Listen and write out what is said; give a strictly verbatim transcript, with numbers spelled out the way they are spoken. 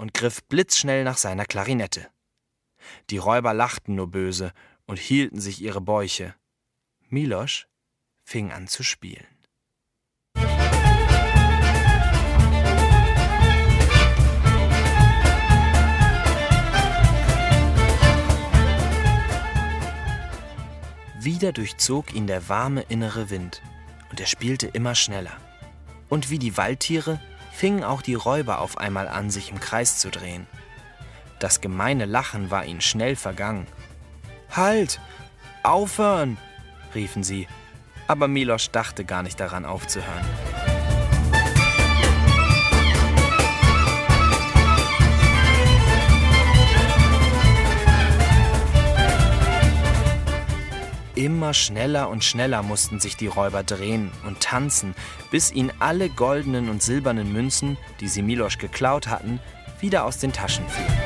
und griff blitzschnell nach seiner Klarinette. Die Räuber lachten nur böse und hielten sich ihre Bäuche. Miloš fing an zu spielen. Wieder durchzog ihn der warme innere Wind, und er spielte immer schneller. Und wie die Waldtiere fingen auch die Räuber auf einmal an, sich im Kreis zu drehen. Das gemeine Lachen war ihnen schnell vergangen. »Halt! Aufhören!« riefen sie, aber Miloš dachte gar nicht daran aufzuhören. Immer schneller und schneller mussten sich die Räuber drehen und tanzen, bis ihnen alle goldenen und silbernen Münzen, die sie Miloš geklaut hatten, wieder aus den Taschen fielen.